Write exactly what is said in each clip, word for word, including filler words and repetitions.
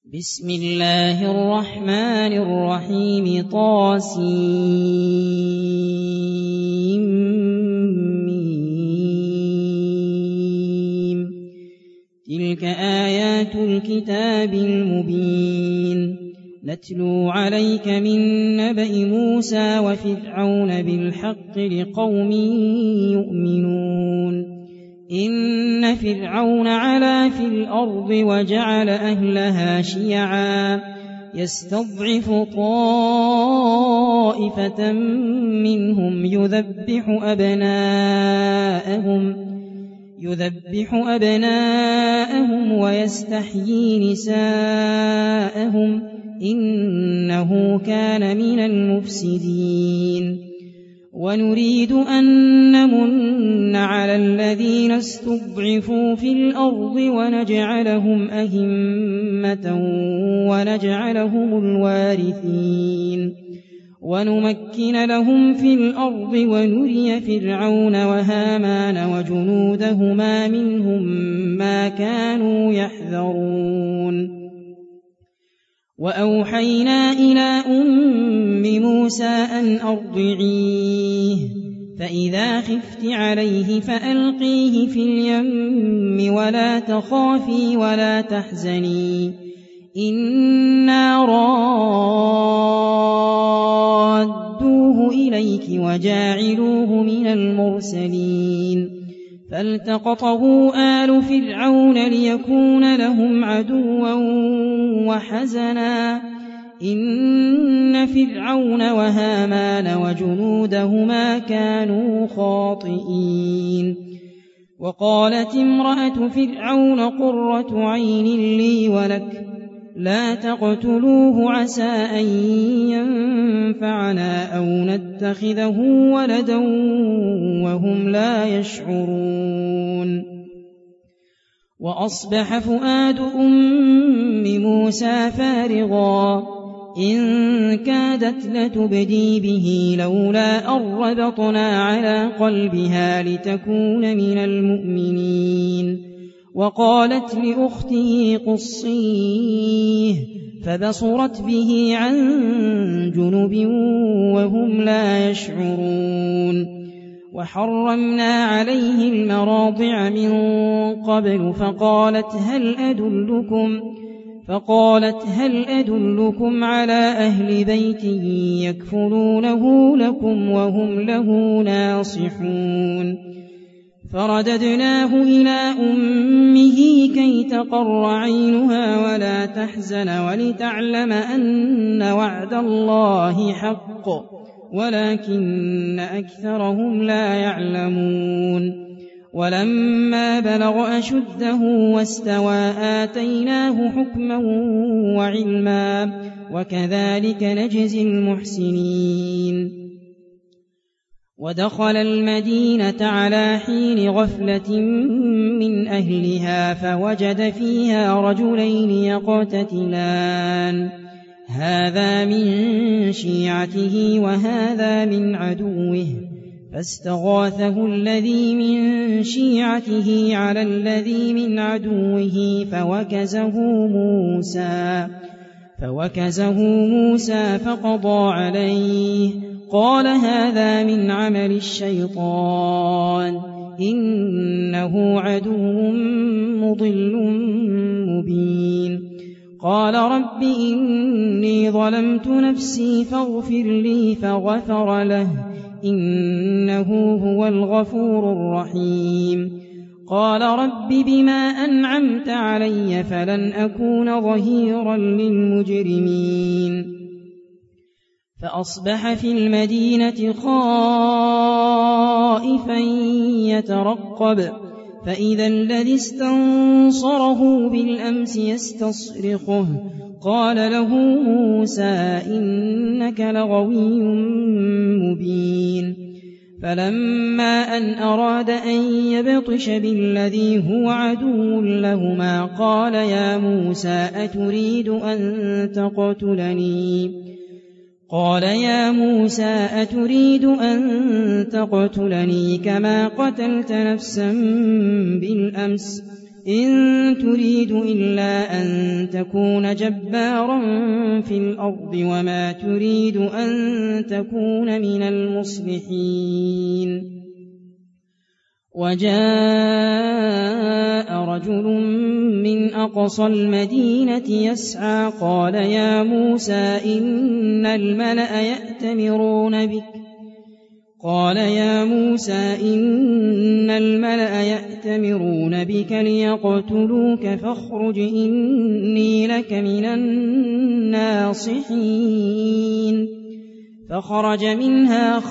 بسم الله الرحمن الرحيم طاسيم تلك آيات الكتاب المبين نتلو عليك من نبأ موسى وفرعون بالحق لقوم يؤمنون إن فرعون علا في الأرض وجعل أهلها شيعا يستضعف طائفة منهم يذبح أبناءهم يذبح أبناءهم ويستحيي نساءهم إنه كان من المفسدين ونريد أن نمن على الذين استضعفوا في الأرض ونجعلهم أئمة ونجعلهم الوارثين ونمكن لهم في الأرض ونري فرعون وهامان وجنودهما منهم ما كانوا يحذرون وأوحينا إلى أم موسى أن أرضعيه فإذا خفت عليه فألقيه في اليم ولا تخافي ولا تحزني إنا رادوه إليك وجاعلوه من المرسلين فالتقطه آل فرعون ليكون لهم عدوا وحزنا إن فرعون وهامان وجنودهما كانوا خاطئين وقالت امرأة فرعون قرة عين لي ولك لا تقتلوه عسى أن ينفعنا أو نتخذه ولدا وهم لا يشعرون وأصبح فؤاد أم موسى فارغا إن كادت لتبدي به لولا أن ربطنا على قلبها لتكون من المؤمنين وقالت لأخته قصيه فبصرت به عن جنب وهم لا يشعرون وحرمنا عليه المراضع من قبل فقالت هل أدلكم فقالت هل أدلكم على أهل بيت يكفلونه لكم وهم له ناصحون فرددناه إلى أمه كي تقر عينها ولا تحزن ولتعلم أن وعد الله حق ولكن أكثرهم لا يعلمون ولما بلغ أشده واستوى آتيناه حكما وعلما وكذلك نجزي المحسنين ودخل المدينة على حين غفلة من أهلها فوجد فيها رجلين يقتتلان هذا من شيعته وهذا من عدوه فاستغاثه الذي من شيعته على الذي من عدوه فوكزه موسى فوكزه موسى فقضى عليه قال هذا من عمل الشيطان إنه عدو مضل مبين قال رب إني ظلمت نفسي فاغفر لي فغفر له إنه هو الغفور الرحيم قال رب بما أنعمت علي فلن أكون ظهيرا للمجرمين فأصبح في المدينة خائفا يترقب فإذا الذي استنصره بالأمس يستصرخه قال له موسى إنك لغوي مبين فلما أن أراد أن يبطش بالذي هو عدو لهما قال يا موسى أتريد أن تقتلني قال يا موسى أتريد أن تقتلني كما قتلت نفسا بالأمس إن تريد إلا أن تكون جبارا في الأرض وما تريد أن تكون من المصلحين. وجاء رجل من أقصى المدينة يسعى قال يا موسى إن الملأ يأتمرون بك قال يا موسى إن الملأ يأتمرون بك ليقتلوك فاخرج إني لك من الناصحين. فخرج منها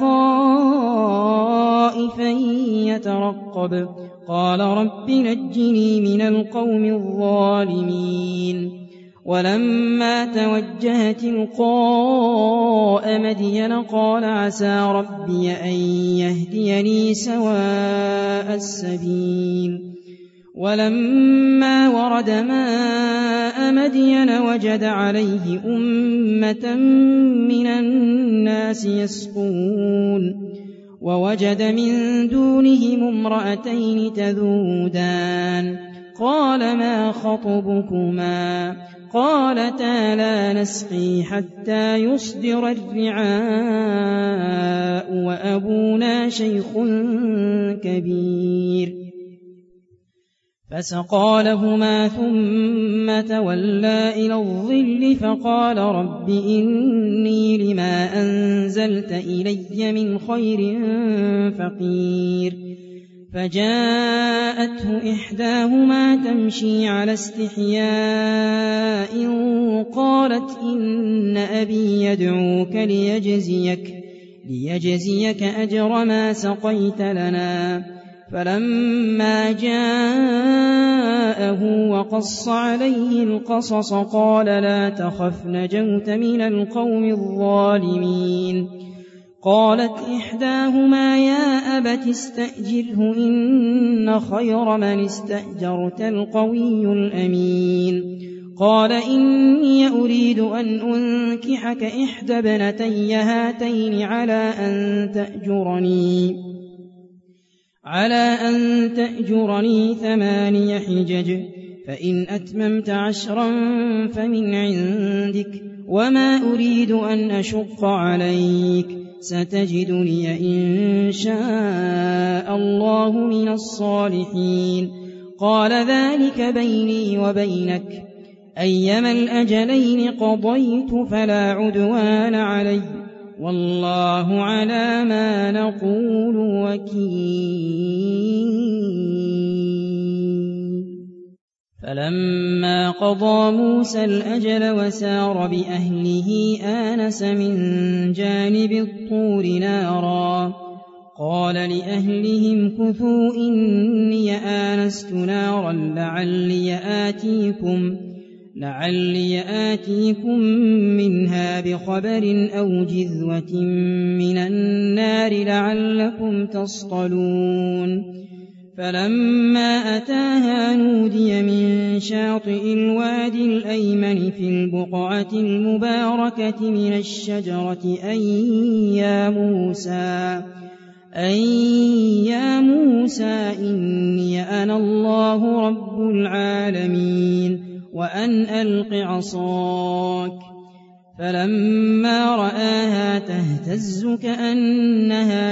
خائفا يترقب قال رب نجني من القوم الظالمين. ولما توجه تلقاء مدين قال عسى ربي أن يهديني سواء السبيل. ولما ورد ماء مدين وجد عليه أمة من الناس يسقون ووجد من دونهم امرأتين تذودان قال ما خطبكما قالتا لا نسقي حتى يصدر الرعاء وأبونا شيخ كبير. فسقى لهما ثم تولى إلى الظل فقال رب إني لما أنزلت إلي من خير فقير. فجاءته إحداهما تمشي على استحياء قالت إن أبي يدعوك ليجزيك, ليجزيك أجر ما سقيت لنا. فلما جاءه وقص عليه القصص قال لا تخف نجوت من القوم الظالمين. قالت إحداهما يا أبت استأجره إن خير من استأجرت القوي الأمين. قال إني أريد أن أنكحك إحدى ابنتي هاتين على أن تأجرني على أن تأجرني ثماني حجج فإن أتممت عشرا فمن عندك وما أريد أن أشق عليك ستجدني إن شاء الله من الصالحين. قال ذلك بيني وبينك أيما الأجلين قضيت فلا عدوان علي والله على ما نقول وكيل. فلما قضى موسى الأجل وسار بأهله آنس من جانب الطور نارا قال لأهلهم كثوا إني آنست نارا لعلي آتيكم لعلي آتيكم منها بخبر أو جذوة من النار لعلكم تصطلون. فلما أتاها نودي من شاطئ الوادي الأيمن في البقعة المباركة من الشجرة أن يا موسى أن يا موسى إني أنا الله رب العالمين وأن ألق عصاك. فلما رآها تهتز كأنها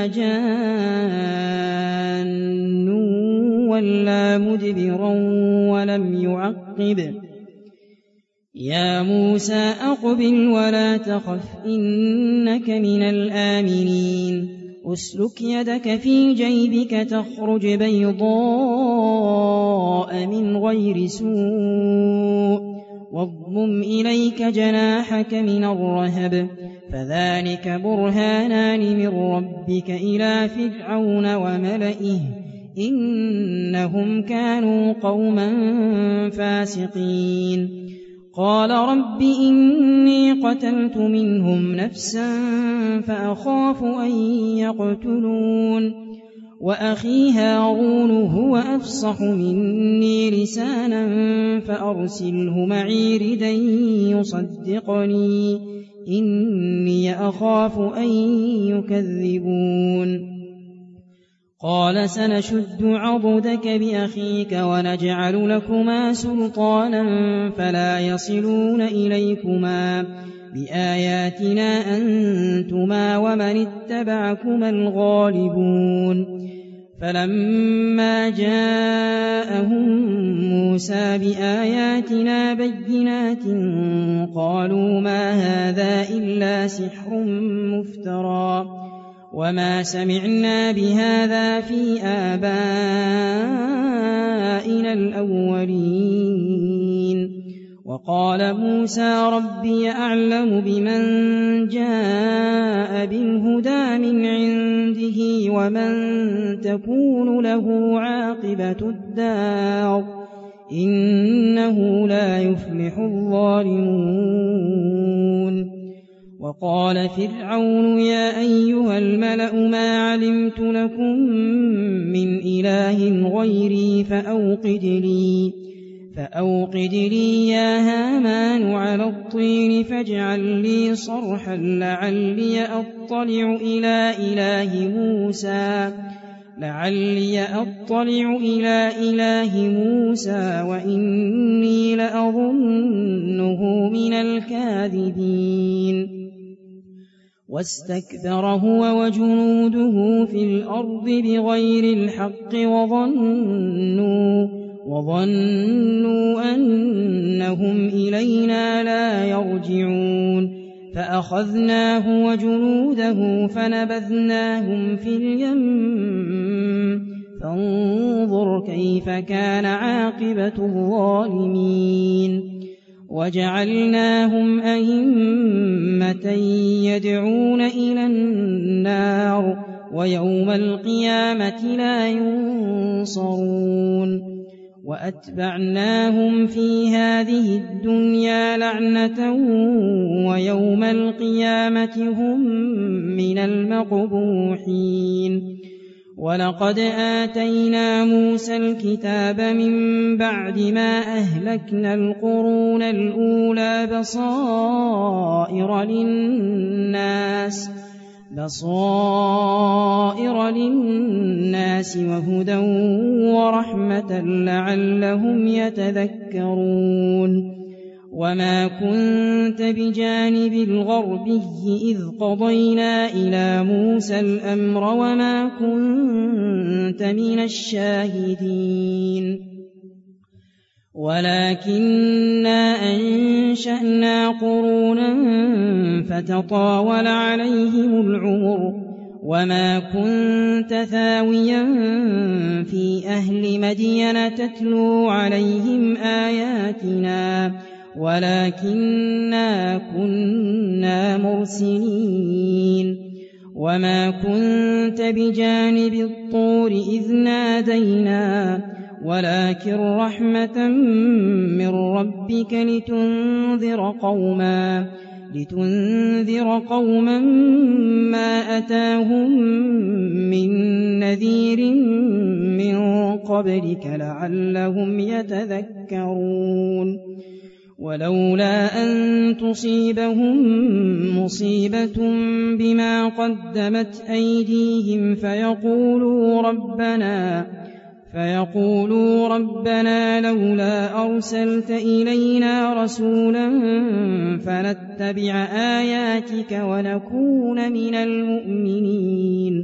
جان ولا مدبرا ولم يعقب. يا موسى أقبل ولا تخف إنك من الآمنين. أسلك يدك في جيبك تخرج بيضاء من غير سوء واضمم إليك جناحك من الرهب فذلك برهانان من ربك إلى فرعون وملئه إنهم كانوا قوما فاسقين. قال رب إني قتلت منهم نفسا فأخاف أن يقتلون وأخي هارون هو أفصح مني لسانا فأرسله معي ردا يصدقني إني أخاف أن يكذبون. قال سنشد عضدك بأخيك ونجعل لكما سلطانا فلا يصلون إليكما بآياتنا أنتما ومن اتبعكما الغالبون فلما جاءهم موسى بآياتنا بينات قالوا ما هذا إلا سحر مفترى وما سمعنا بهذا في آبائنا الأولين وقال موسى ربي أعلم بمن جاء بالهدى من عنده ومن تكون له عاقبة الدار إنه لا يفلح الظالمون وقال فرعون يا أيها الملأ ما علمت لكم من إله غيري فأوقد لي فأوقد لي يا هامان على الطين فاجعل لي صرحا لعلي أطلع إلى إله موسى لعلي أطلع إلى إله موسى وإني لأظنه من الكاذبين واستكبر هو وجنوده في الأرض بغير الحق وظنوا وظنوا أنهم إلينا لا يرجعون فأخذناه وجنوده فنبذناهم في اليم فانظر كيف كان عاقبة الظالمين وجعلناهم أئمة يدعون إلى النار ويوم القيامة لا ينصرون وأتبعناهم في هذه الدنيا لعنة ويوم القيامة هم من المقبوحين ولقد آتينا موسى الكتاب من بعد ما أهلكنا القرون الأولى بصائر للناس بصائر للناس وهدى ورحمة لعلهم يتذكرون وما كنت بجانب الغربي إذ قضينا إلى موسى الأمر وما كنت من الشاهدين ولكننا أنشأنا قرونا فتطاول عليهم العمر وما كنت ثاويا في أهل مدين تتلو عليهم آياتنا ولكننا كنا مرسلين وما كنت بجانب الطور إذ نادينا ولكن رحمة من ربك لتنذر قوما لتنذر قوما ما أتاهم من نذير من قبلك لعلهم يتذكرون ولولا أن تصيبهم مصيبة بما قدمت أيديهم فيقولوا ربنا فيقولوا ربنا لولا أرسلت إلينا رسولا فنتبع آياتك ونكون من المؤمنين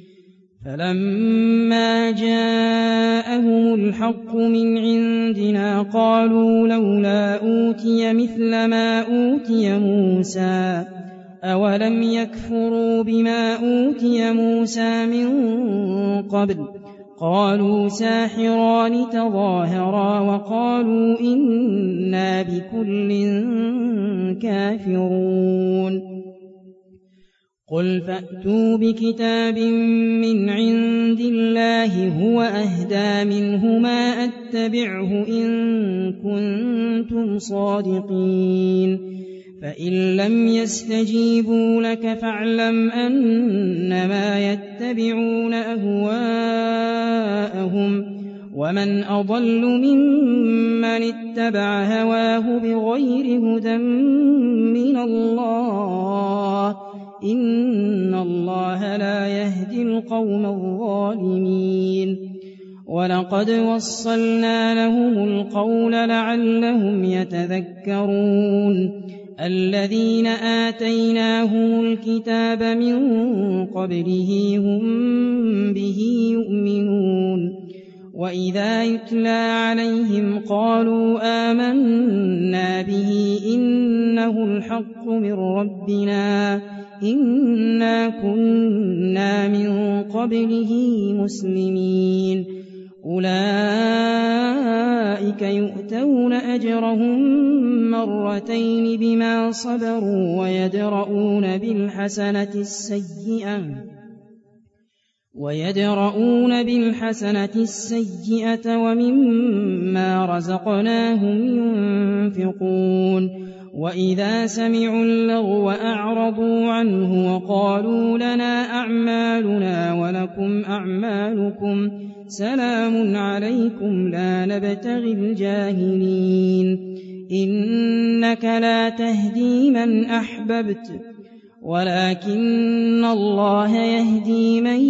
فلما جاءهم الحق من عندنا قالوا لولا أوتي مثل ما أوتي موسى أولم يكفروا بما أوتي موسى من قبل قالوا ساحران تظاهرا وقالوا إنا بكل كافرون قل فأتوا بكتاب من عند الله هو أهدى منه ما أتبعه إن كنتم صادقين فإن لم يستجيبوا لك فاعلم أنما يتبعون أهواءهم ومن أضل ممن اتبع هواه بغير هدى من الله إن الله لا يهدي القوم الظالمين ولقد وصلنا لهم القول لعلهم يتذكرون الذين آتيناهم الكتاب من قبله هم به يؤمنون وإذا يتلى عليهم قالوا آمنا به إنه الحق من ربنا إنا كنا من قبله مسلمين أولئك يؤتون أجرهم مرتين بما صبروا ويدرؤون بالحسنة السيئة ويدرؤون بالحسنة السيئة ومما رزقناهم ينفقون وإذا سمعوا اللغو أعرضوا عنه وقالوا لنا أعمالنا ولكم أعمالكم سلام عليكم لا نبتغي الجاهلين إنك لا تهدي من أحببت ولكن الله يهدي من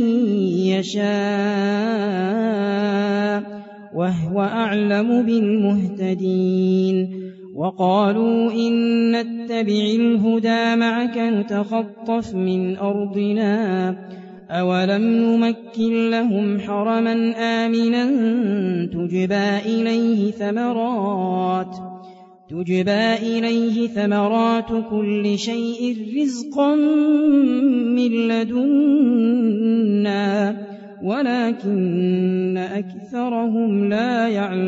يشاء وهو أعلم بالمهتدين وقالوا إن نتبع الهدى معك نتخطف من أرضنا أولم نمكن لهم حرما آمنا تجبى إليه ثمرات تجبى إليه ثمرات كل شيء رزقا من لدنا ولكن أكثرهم لا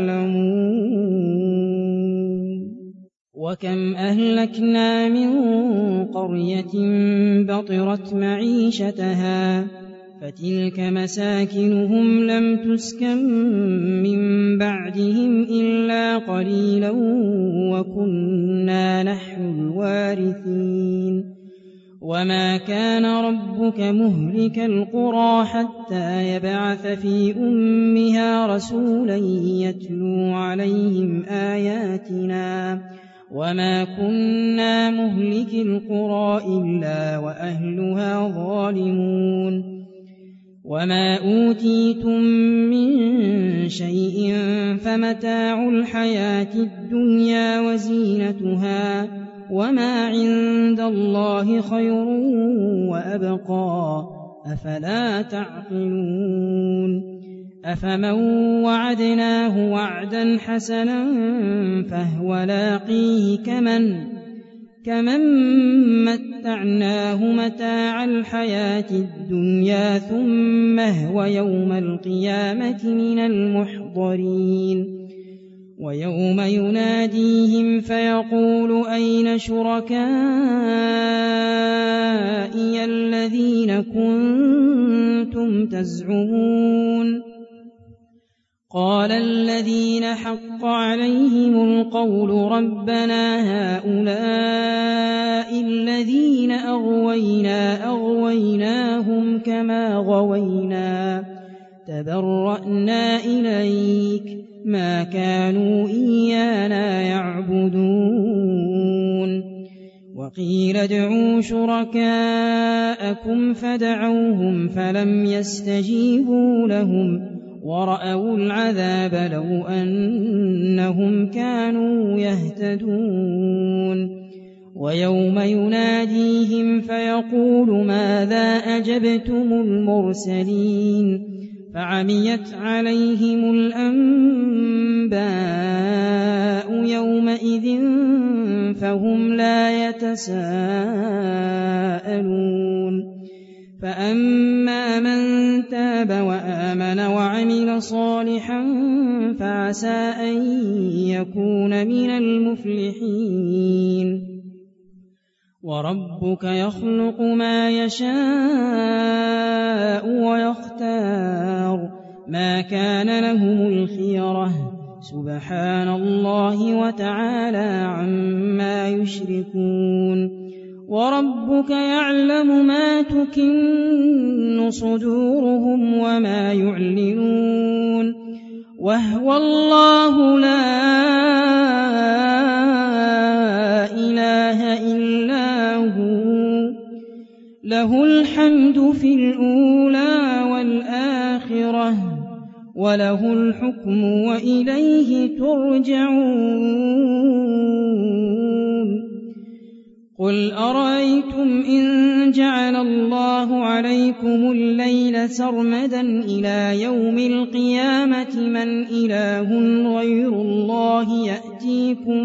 يعلمون وكم أهلكنا من قرية بطرت معيشتها فتلك مساكنهم لم تسكن من بعدهم إلا قليلا وكنا نحن الوارثين وما كان ربك مهلك القرى حتى يبعث في أمها رسولا يتلو عليهم آياتنا وما كنا مهلك القرى إلا وأهلها ظالمون وما أوتيتم من شيء فمتاع الحياة الدنيا وزينتها وما عند الله خير وأبقى أفلا تعقلون أفمن وعدناه وعدا حسنا فهو لاقيه كمن كمن متعناه متاع الحياة الدنيا ثم هو يوم القيامة من المحضرين ويوم يناديهم فيقول أين شركائي الذين كنتم تزعمون قال الذين حق عليهم القول ربنا هؤلاء الذين أغوينا أغويناهم كما غوينا تبرأنا إليك ما كانوا إيانا يعبدون وقيل ادعوا شركاءكم فدعوهم فلم يستجيبوا لهم ورأوا العذاب لو أنهم كانوا يهتدون ويوم يناديهم فيقول ماذا أجبتم المرسلين فعميت عليهم الأنباء يومئذ فهم لا يتساءلون فأما من تاب وآمن وعمل صالحا فعسى أن يكون من المفلحين وربك يخلق ما يشاء ويختار ما كان لهم الخيرة سبحان الله وتعالى عما يشركون وربك يعلم ما تكن صدورهم وما يعلنون وهو الله لا إله إلا هو له الحمد في الأولى والآخرة وله الحكم وإليه ترجعون قل أرأيتم إن جعل الله عليكم الليل سرمدا إلى يوم القيامة من إله غير الله يأتيكم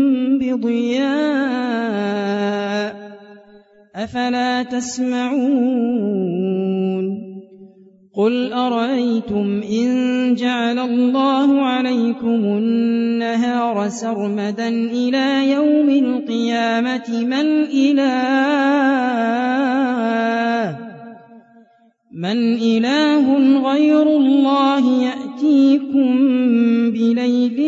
بضياء أفلا تسمعون قل أرأيتم إن جعل الله عليكم النهار سرمدا إلى يوم القيامة من إله من إله غير الله يأتيكم بليل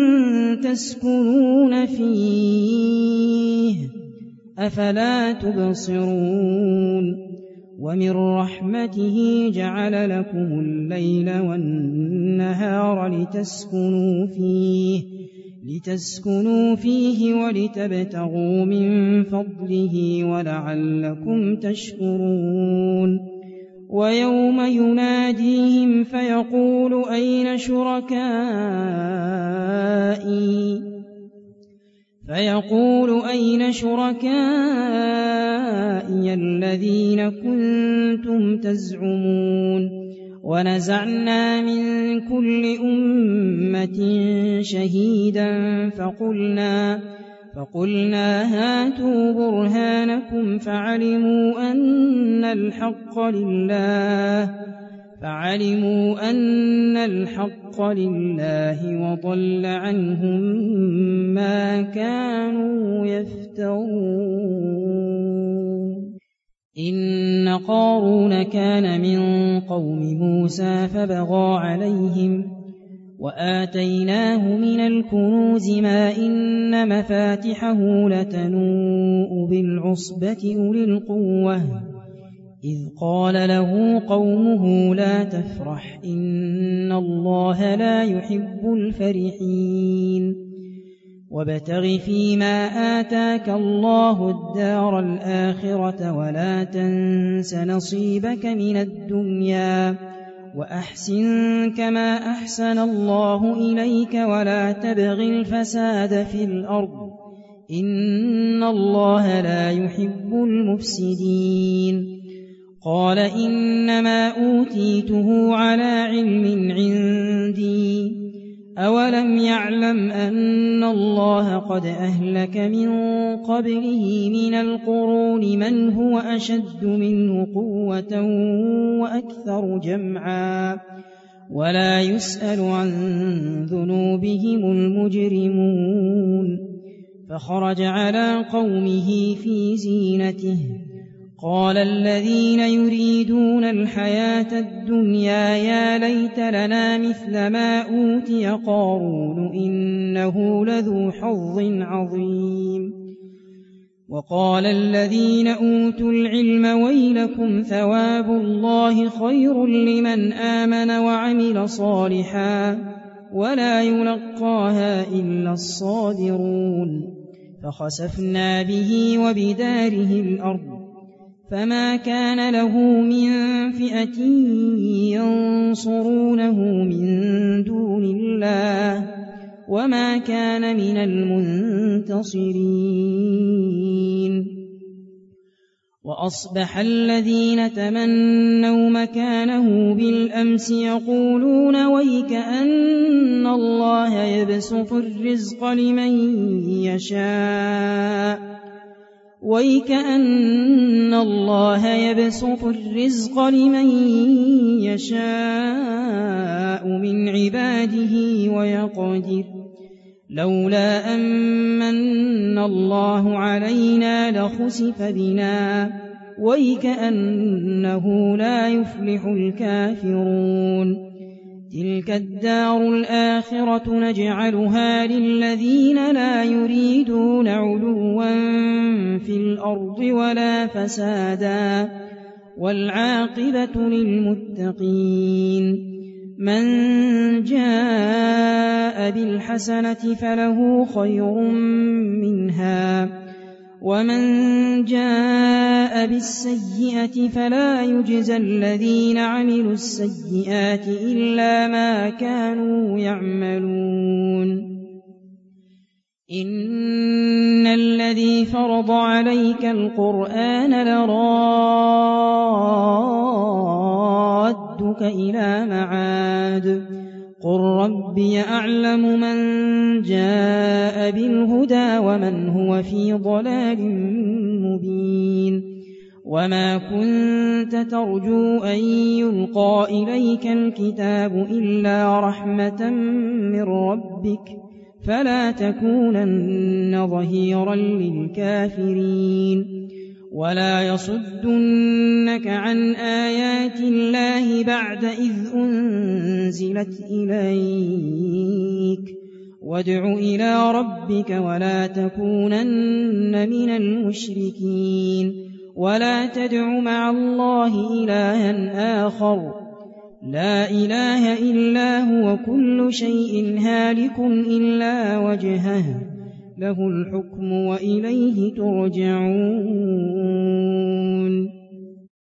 تسكنون فيه أفلا تبصرون ومن رحمته جعل لكم الليل والنهار لتسكنوا فيه لتسكنوا فيه ولتبتغوا من فضله ولعلكم تشكرون ويوم يناديهم فيقول أين شركائي فيقول أين شركائي الذين كنتم تزعمون ونزعنا من كل أمة شهيدا فقلنا فقلنا هاتوا برهانكم فعلموا أن الحق لله فعلموا أن الحق لله وضل عنهم ما كانوا يفترون إن قارون كان من قوم موسى فبغى عليهم وآتيناه من الكنوز ما إن مفاتحه لتنوء بالعصبة أولي القوة إذ قال له قومه لا تفرح إن الله لا يحب الفرحين وابتغ فيما آتاك الله الدار الآخرة ولا تنس نصيبك من الدنيا وأحسن كما أحسن الله إليك ولا تبغ الفساد في الأرض إن الله لا يحب المفسدين قال إنما أوتيته على علم عندي أولم يعلم أن الله قد أهلك من قبله من القرون من هو أشد منه قوة وأكثر جمعا ولا يسأل عن ذنوبهم المجرمون فخرج على قومه في زينته قال الذين يريدون الحياة الدنيا يا ليت لنا مثل ما أوتي قارون إنه لذو حظ عظيم وقال الذين أوتوا العلم ويلكم ثواب الله خير لمن آمن وعمل صالحا ولا يلقاها إلا الصابرون فخسفنا به وبداره الأرض فما كان له من فئة ينصرونه من دون الله وما كان من المنتصرين وأصبح الذين تمنوا مكانه بالأمس يقولون ويك أن الله يبسط الرزق لمن يشاء وَيْكَأَنَّ اللَّهَ يَبْسُطُ الرِّزْقَ لِمَن يَشَاءُ مِنْ عِبَادِهِ وَيَقْدِرُ لَوْلَا أَمَّنَّ اللَّهُ عَلَيْنَا لَخُسِفَ بِنَا وَيْكَأَنَّهُ لَا يُفْلِحُ الْكَافِرُونَ تِلْكَ الدَّارُ الْآخِرَةُ نَجْعَلُهَا لِلَّذِينَ لَا يُرِيدُونَ عُلُوًّا فِي الْأَرْضِ وَلَا فَسَادًا وَالْعَاقِبَةُ لِلْمُتَّقِينَ مَنْ جَاءَ بِالْحَسَنَةِ فَلَهُ خَيْرٌ مِنْهَا ومن جاء بالسيئة فلا يجزى الذين عملوا السيئات إلا ما كانوا يعملون إن الذي فرض عليك القرآن لرادك إلى معاد قل ربي أعلم من جاء بالهدى ومن هو في ضلال مبين وما كنت ترجو أن يلقى إليك الكتاب إلا رحمة من ربك فلا تكونن ظهيرا للكافرين ولا يصدنك عن آيات الله بعد إذ أنزلت إليك وادع إلى ربك ولا تكونن من المشركين ولا تدع مع الله إلها آخر لا إله إلا هو كل شيء هالك إلا وجهه له الحكم وإليه ترجعون